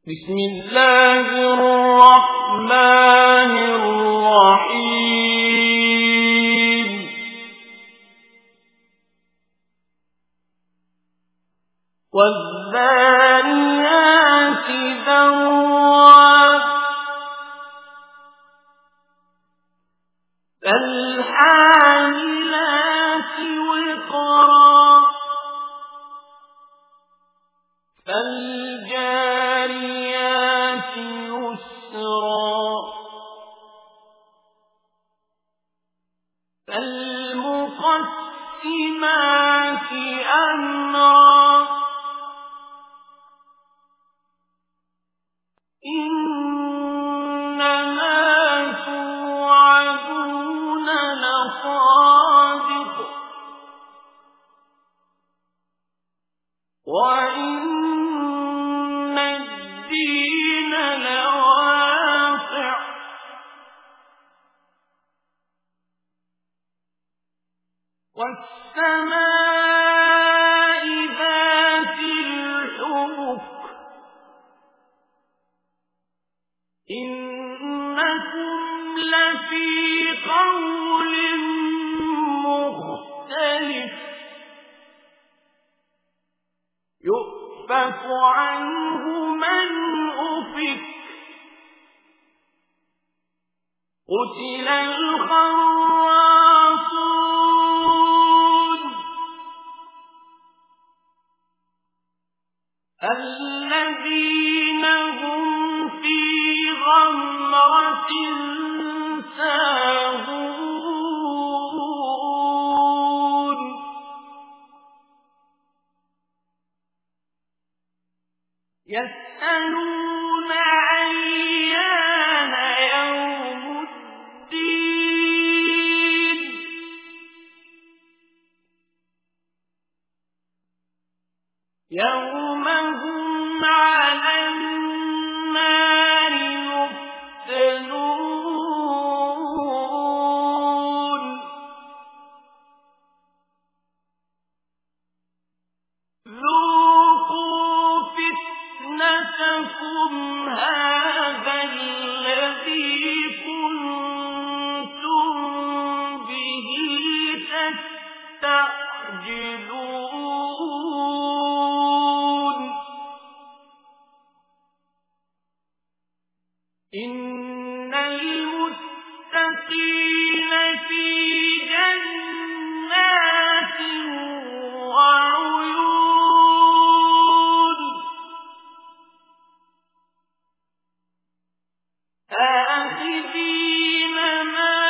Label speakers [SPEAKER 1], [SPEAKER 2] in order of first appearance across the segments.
[SPEAKER 1] بسم الله الرحمن الرحيم والذاريات ذروا فالحاملات وقرا فالجاريات يسرا فالمقسمات أمرا إنما توعدون لصادق وإن الدين لواقع والسماء ذات الحبك إنكم لفي قول مختلف يؤفك عنه من أفك قتل الخراصون الذين هم في غمرة ساهون يسألون أيان يوم الدين يوم هم على النار يفتنون ذوقوا فتنتكم هذا الذي كنتم به تستعجلون إن المتقين في جنات وعيون آخذين ما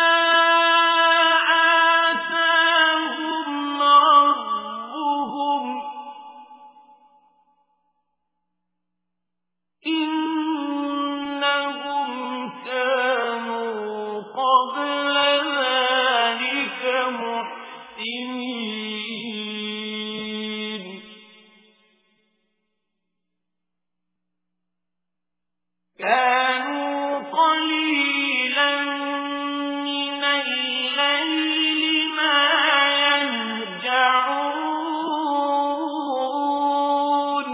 [SPEAKER 1] آتاهم ربهم إنهم كانوا قبل ذلك محسنين كانوا قليلا من الليل ما يهجعون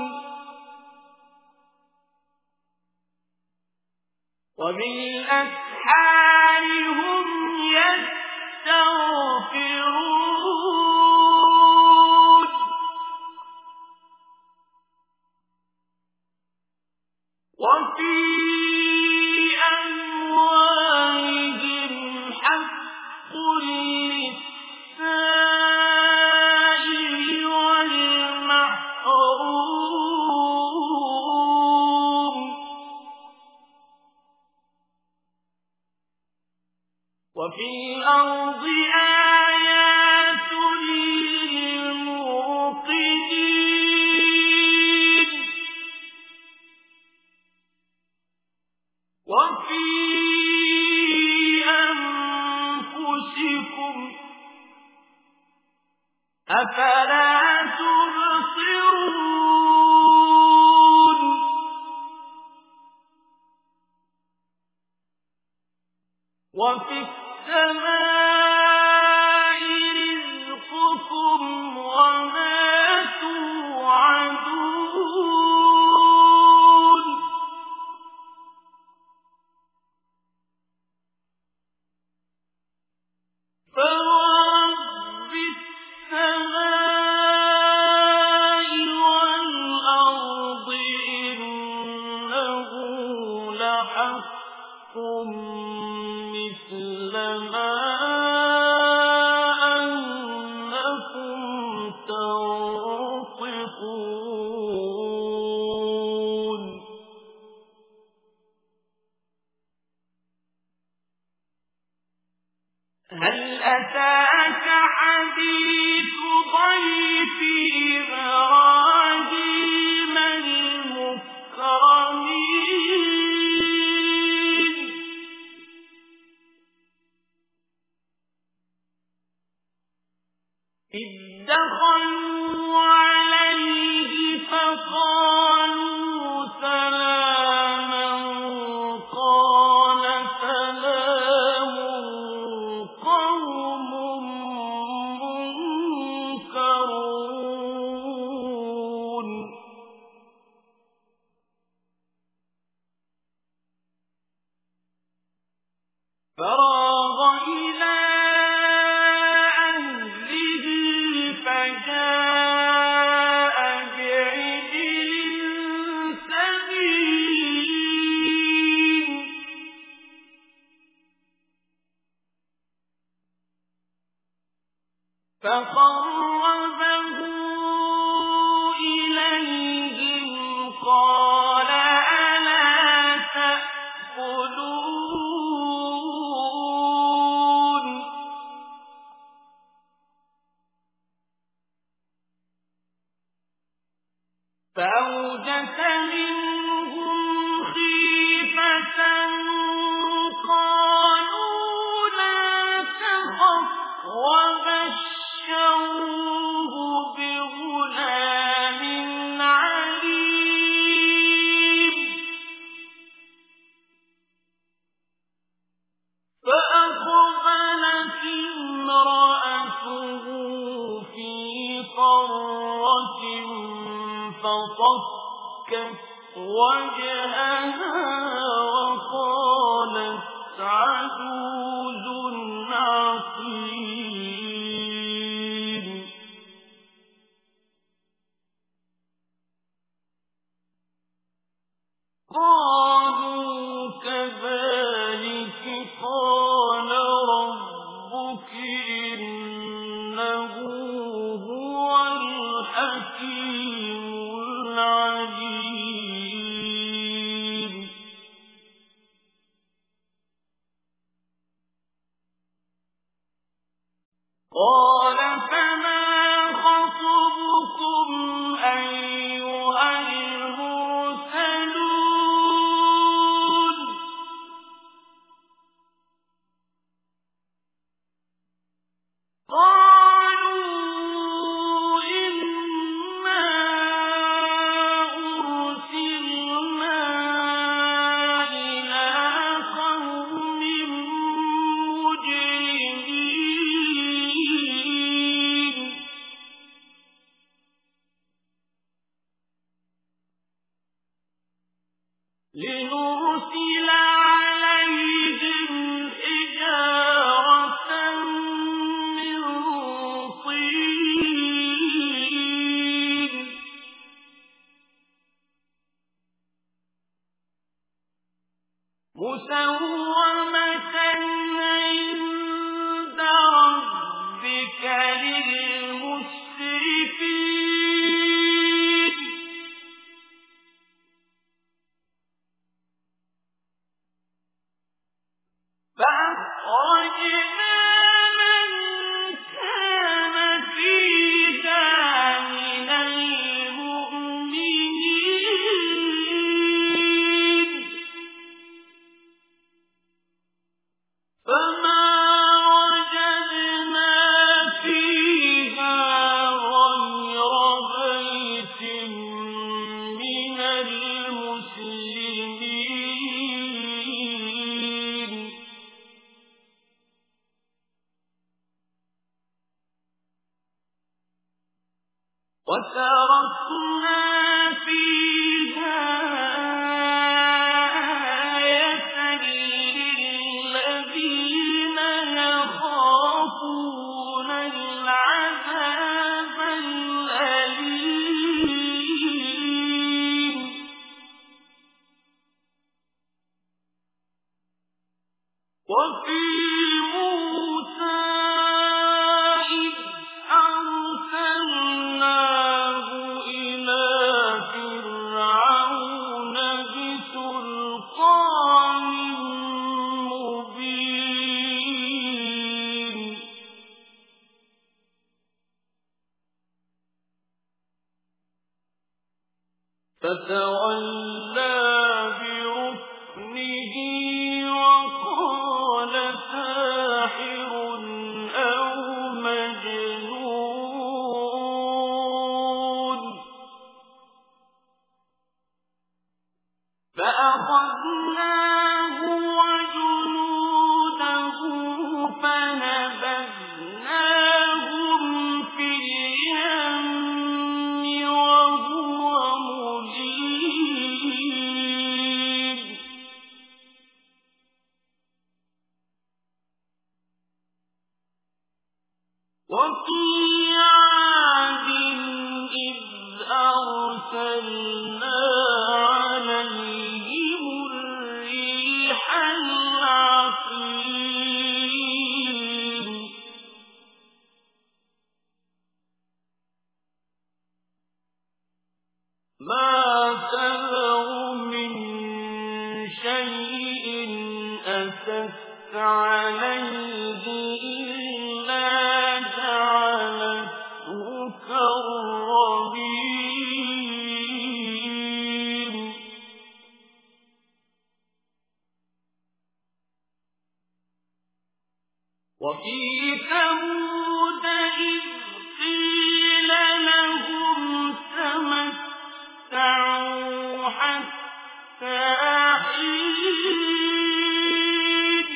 [SPEAKER 1] وبالأسحار هم يستغفرون وفي أموالهم حق للسائل والمحروم وفي الأرض آيات للموقنين وفي أنفسكم أفلا تبصرون وفي السماء رزقكم وما توعدون أَنفَقْتُم مِّثْلَ مَا أَنَّكُمْ تَنطِقُونَ هَلْ أَتَاكَ حَدِيثُ ضَيْفِ إِبْرَاهِيمَ الْمُكْرَمِينَ إِذْ دَخَلُوا عَلَيْهِ فَقَالُوا سَلَامًا قَالَ سَلَامٌ قَوْمٌ مُنكَرُونَ فَرَاغَ إِلَىٰ أَهْلِهِ فَجَاءَ بِعِجْلٍ سَمِينٍ فَقَرَّبَهُ إِلَيْهِمْ قَالَ أَلَا تَأْكُلُونَ فَأَوْجَسَ مِنْهُمْ خِيفَةً قَالُوا لَا تَخَفْ وَبَشَّرُوهُ بِغُلَامٍ عَلِيمٍ فَأَقْبَلَتِ امْرَأَتُهُ فِي صَرَّةٍ فَصَكَّتْ وَجْهَهَا وَقَالَتْ عَجُوزٌ عَقِيمٌ قَالُوا كَذَٰلِكِ قَالَ رَبُّكِ إِنَّهُ هُوَ الْحَكِيمُ الْعَلِيمُ قَالَ فَمَا خَطْبُكُمْ أَيُّهَا الْمُرْسَلُونَ قَالُوا إِنَّا أُرْسِلْنَا إِلَىٰ قَوْمٍ مُّجْرِمِينَ لِنُرْسِلَ عَلَيْهِمْ حِجَارَةً مِّن طِينٍ مُّسَوَّمَةً عِندَ رَبِّكَ لِلْمُسْرِفِينَ فَأَخْرَجْنَا مَن كَانَ فِيهَا مِنَ الْمُؤْمِنِينَ فَمَا وَجَدْنَا فِيهَا غَيْرَ بَيْتٍ مِّنَ الْمُسْلِمِينَ وَتَرَكْنَا فِيهَا آيَةً لِّلَّذِينَ يَخَافُونَ الْعَذَابَ الْأَلِيمَ وفي موسى إذ أرسلناه إلى فرعون بسلطان مبين فتولى بركنه وقال ساحر أو مجنون فأخذناه وجنوده فنبذناهم في اليم وهو مليم وفي عاد إذ أرسلنا عليهم الريح العقيم ما تذر من شيء أتت عليه إلا جعلته كالرميم وفي ثمود إذ قيل لهم تمتعوا حتى حين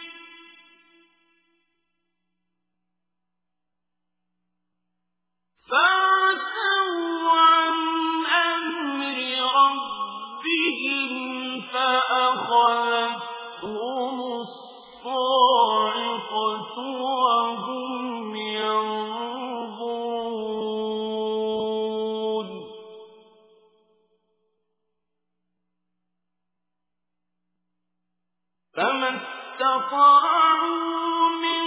[SPEAKER 1] فعتوا عن أمر ربهم فأخذتهم الصاعقة وهم ينظرون فما استطاعوا من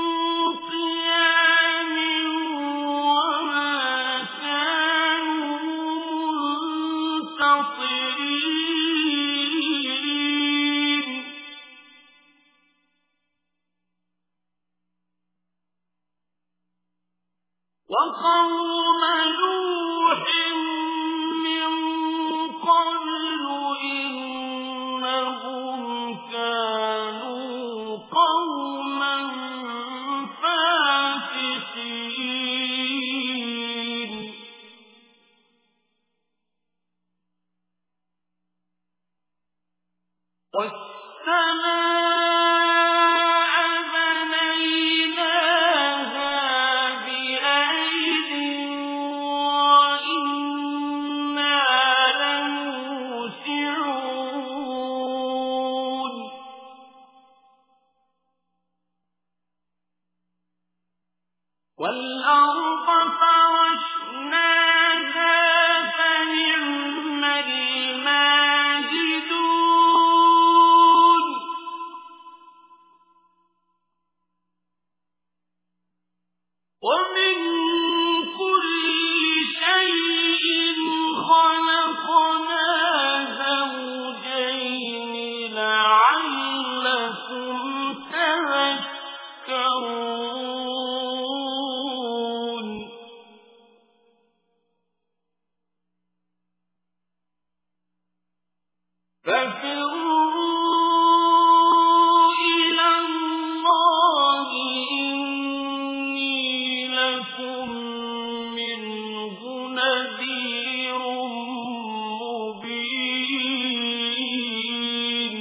[SPEAKER 1] قيام وما كانوا منتصرين وقوم نوح من قبل إنهم كانوا قوما فاسقين والسماء بنيناها بأيد وإنا لموسعون والأرض فرشناها فنعم الماهدون ومن كل شيء خلقنا زوجين لعلكم تذكرون ففروا إلى الله إني لكم منه نذير مبين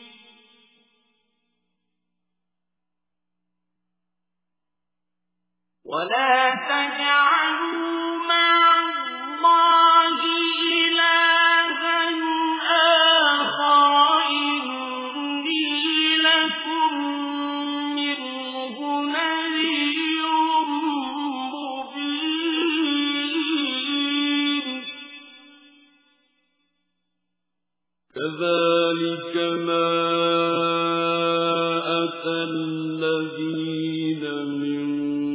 [SPEAKER 1] ولا تجعلوا مع الله إلها آخر إني لكم منه نذير مبين كذلك ما
[SPEAKER 2] الذين من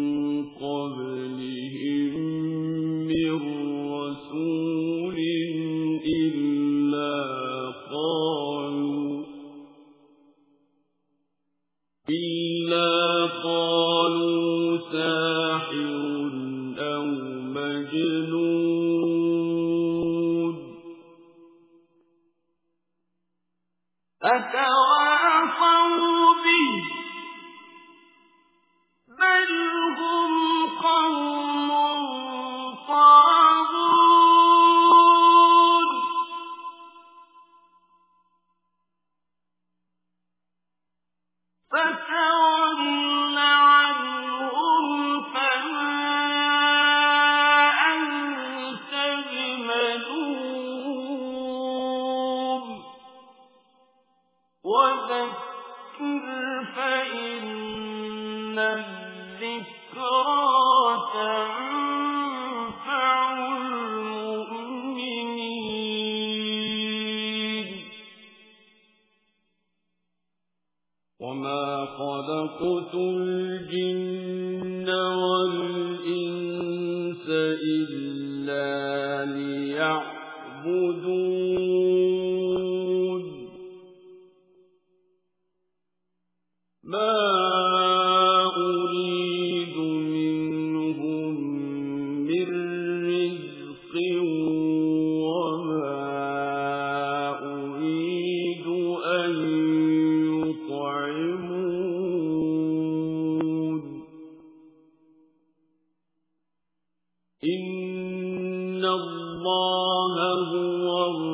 [SPEAKER 2] قبلهم من رسول إلا قالوا ساحر أو مجنون
[SPEAKER 1] أتواصوا به بل هم قوم طاغون فتول عنهم فما أنت بملوم وذكر فإن الذكرى تنفع المؤمنين
[SPEAKER 2] وما خلقت الجن والإنس إلا ليعبدون ما أريد منهم من رزق وما أريد أن يطعمون إن الله هو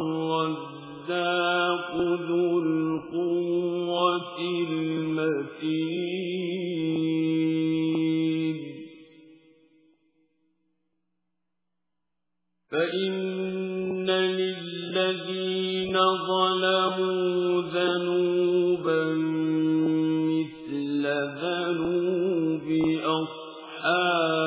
[SPEAKER 2] الرزاق ذو القوة المتين فإن للذين ظلموا ذنوبا مثل ذنوب أصحاب